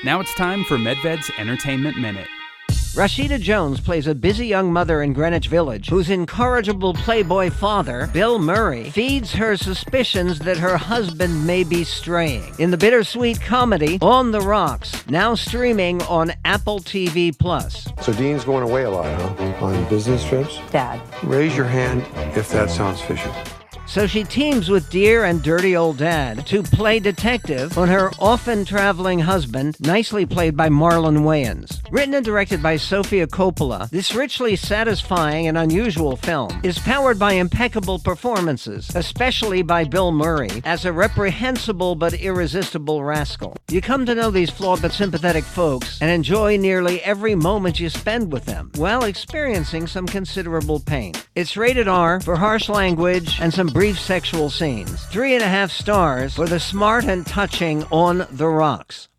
Now it's time for Medved's Entertainment Minute. Rashida Jones plays a busy young mother in Greenwich Village whose incorrigible playboy father, Bill Murray, feeds her suspicions that her husband may be straying. In the bittersweet comedy On the Rocks, now streaming on Apple TV+. So Dean's going away a lot, huh? On business trips? Dad. Raise your hand if that sounds fishy. So she teams with dear and dirty old dad to play detective on her often traveling husband, nicely played by Marlon Wayans. Written and directed by Sofia Coppola, this richly satisfying and unusual film is powered by impeccable performances, especially by Bill Murray as a reprehensible but irresistible rascal. You come to know these flawed but sympathetic folks and enjoy nearly every moment you spend with them, while experiencing some considerable pain. It's rated R for harsh language and some brief sexual scenes. 3.5 stars for the smart and touching On the Rocks.